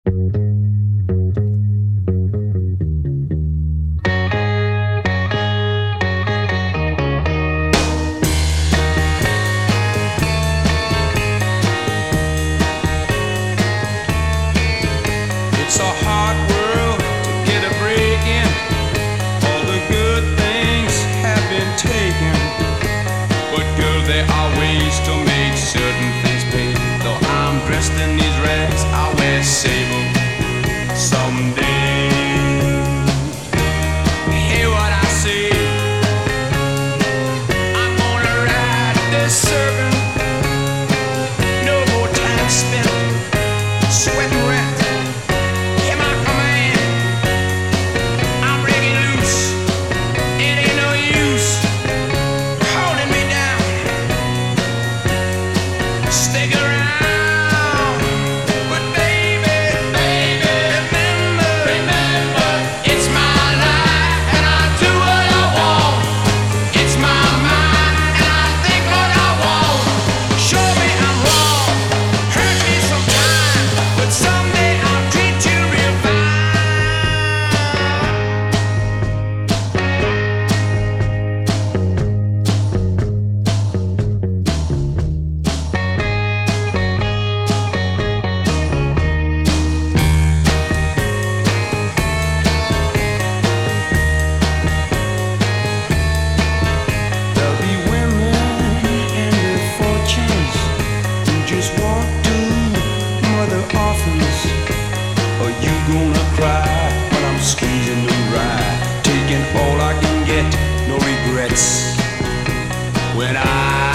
It's a hard world to get a break in. All the good things have been taken. But girl, there are ways to make certain things pay. Though I'm dressed in these rags, I'll wear sable someday. Hear what I say. I'm gonna ride this serpent. No more time spent sweating rent. Stick around, but baby, remember, it's my life and I do what I want. It's my mind and I think what I want. Show me I'm wrong, hurt me sometime, but someday I'll treat you real Are you gonna cry when I'm squeezing the ride? Taking all I can get, no regrets. When I